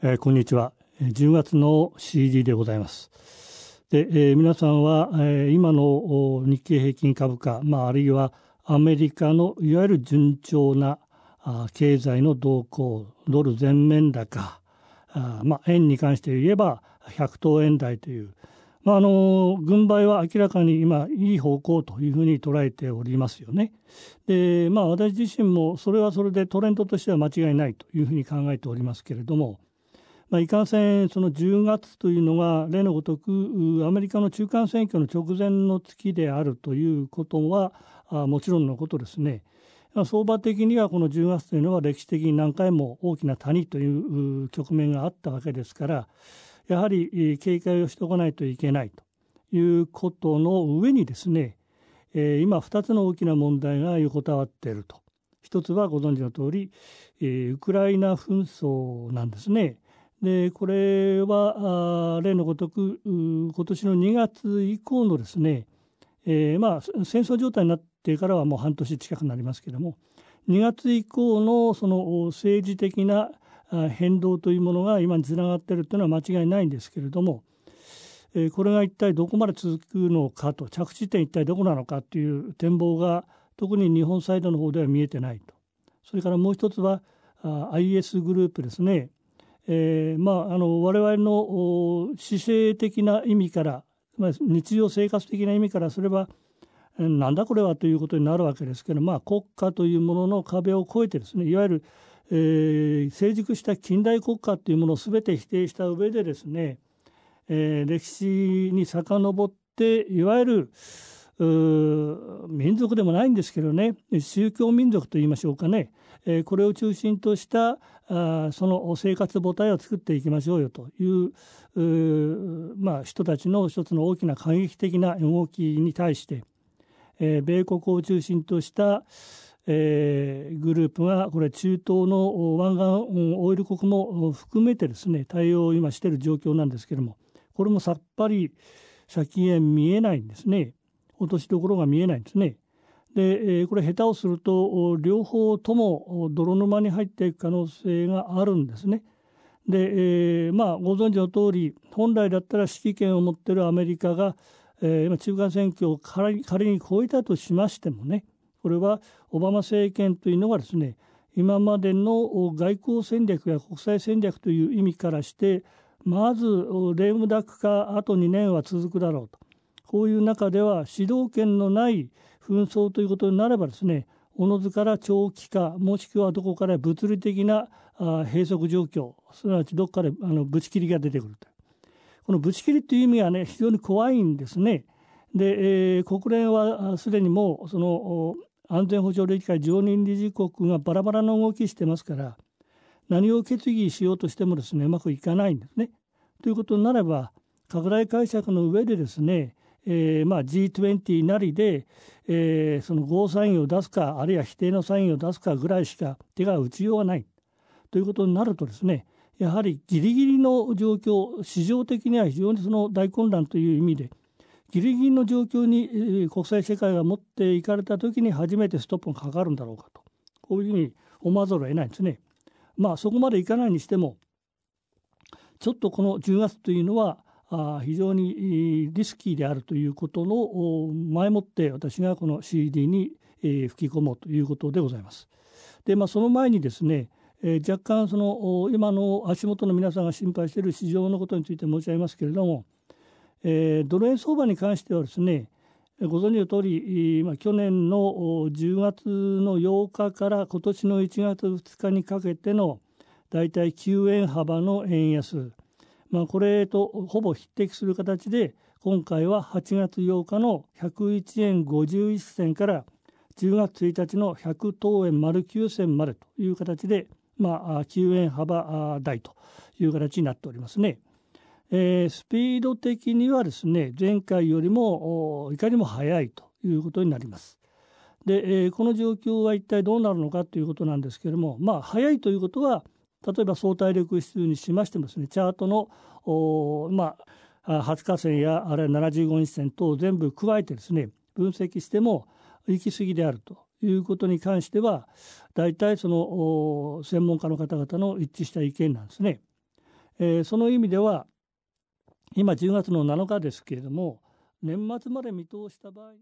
こんにちは。10月の CD でございます。で、皆さんは、今の日経平均株価、あるいはアメリカのいわゆる順調な経済の動向、ドル全面高、円に関して言えば100等円台という、軍配は明らかに今いい方向というふうに捉えておりますよね。で、私自身もそれはそれでトレンドとしては間違いないというふうに考えておりますけれども、いかんせんその10月というのが例のごとくアメリカの中間選挙の直前の月であるということはもちろんのことですね。相場的にはこの10月というのは歴史的に何回も大きな谷という局面があったわけですから、やはり警戒をしておかないといけないということの上にですね、今2つの大きな問題が横たわっていると。一つはご存知の通り、ウクライナ紛争なんですね。でこれは例のごとく今年の2月以降のですね、戦争状態になってからはもう半年近くなりますけれども、2月以降のその政治的な変動というものが今につながっているというのは間違いないんですけれども、これが一体どこまで続くのかと、着地点一体どこなのかという展望が特に日本サイドの方では見えてないと。それからもう一つはIS グループですね。我々の姿勢的な意味から、日常生活的な意味からすればなんだこれはということになるわけですけど、国家というものの壁を越えてですね、いわゆる、成熟した近代国家というものを全て否定した上でですね、歴史に遡っていわゆる民族でもないんですけどね、宗教民族といいましょうかね、これを中心としたその生活母体を作っていきましょうよという人たちの一つの大きな過激的な動きに対して、米国を中心とした、グループがこれ中東の湾岸オイル国も含めてですね対応を今している状況なんですけれども、これもさっぱり先へ見えないんですね。落としどころが見えないんですね。で、これ下手をすると両方とも泥沼に入っていく可能性があるんですね。で、ご存知の通り本来だったら指揮権を持っているアメリカが、今中間選挙を仮に超えたとしましてもね、これはオバマ政権というのがですね、今までの外交戦略や国際戦略という意味からしてまずレームダック化あと2年は続くだろうと、こういう中では主導権のない紛争ということになればですね、おのずから長期化もしくはどこから物理的な閉塞状況、すなわちどこからぶち切りが出てくると。このぶち切りという意味はね非常に怖いんですね。で、国連はすでにもうその安全保障理事会常任理事国がバラバラの動きしてますから、何を決議しようとしてもですねうまくいかないんですね。ということになれば拡大解釈の上でですね、G20 なりで、そのゴーサインを出すかあるいは否定のサインを出すかぐらいしか手が打ちようがないということになるとですね、やはりギリギリの状況、市場的には非常にその大混乱という意味でギリギリの状況に国際社会が持っていかれた時に初めてストップがかかるんだろうかと、こういうふうに思わざるを得ないんですね。そこまでいかないにしてもちょっとこの10月というのは非常にリスキーであるということの前もって私がこの CD に吹き込もうということでございます。で、その前にですね、若干その今の足元の皆さんが心配している市場のことについて申し上げますけれども、ドル円相場に関してはですね、ご存知の通り、去年の10月の8日から今年の1月2日にかけてのだいたい9円幅の円安、これとほぼ匹敵する形で今回は8月8日の101円51銭から10月1日の100等円丸9銭までという形で、9円幅台という形になっておりますね。スピード的にはですね前回よりもいかにも速いということになります。で、この状況は一体どうなるのかということなんですけれども、速いということは例えば相対力指数にしましてもですね、チャートの20日線やあるいは75日線等全部加えてですね分析しても行き過ぎであるということに関しては大体その専門家の方々の一致した意見なんですね。 その意味では今10月の7日ですけれども、年末まで見通した場合